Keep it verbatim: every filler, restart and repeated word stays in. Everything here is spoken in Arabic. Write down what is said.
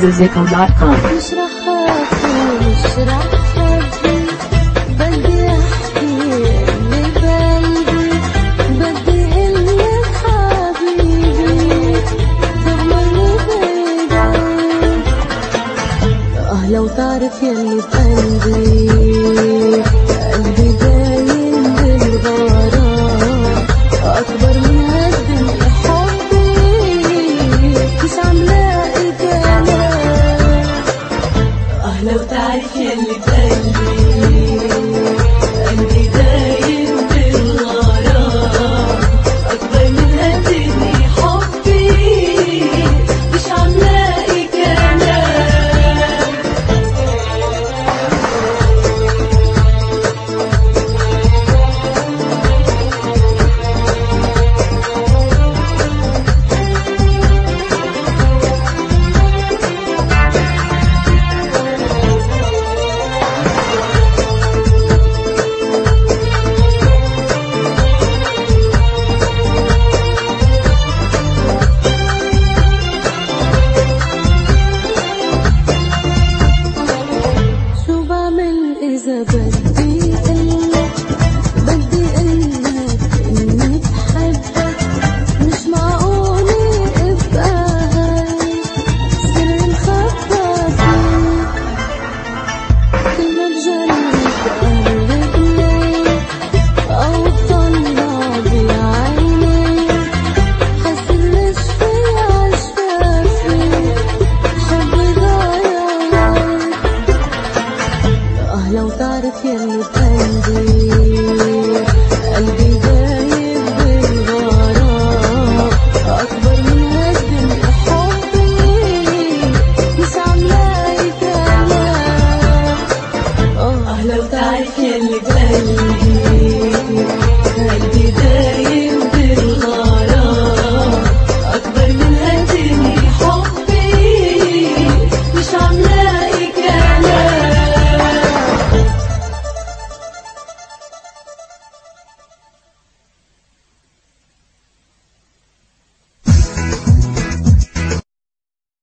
musical dot com. مش رح اخاف ومش رح اخبي، بدي احكي اللي بقلبي، بدي اقلك حبيبي تغمرني بايدك. اه لو تعرف يلي بقلبي، قلبي باين بالغرام اكبر من هالدنيا حبي، مش عم لاقي كلام. اه لو تعرف يلي بقلبي، قلبي باين بالغرام اكبر من هالدنيا حبي، مش عم لاقي كلام. إذا بدي قلك، بدي قلك إني بحبك، مش معقول أبقى هاي سر مخبى فيك. كل ما بجرب قرب ليك أو طلع بعينيك، حس الشفي عالشفافي حبي ضايع. اه لو تعرف يلي بقلبي، قلبي دايب بالغرام اكبر من هالدنيا حبي، مش عم لاقي كلام. اه لو تعرف يلي بقلبي،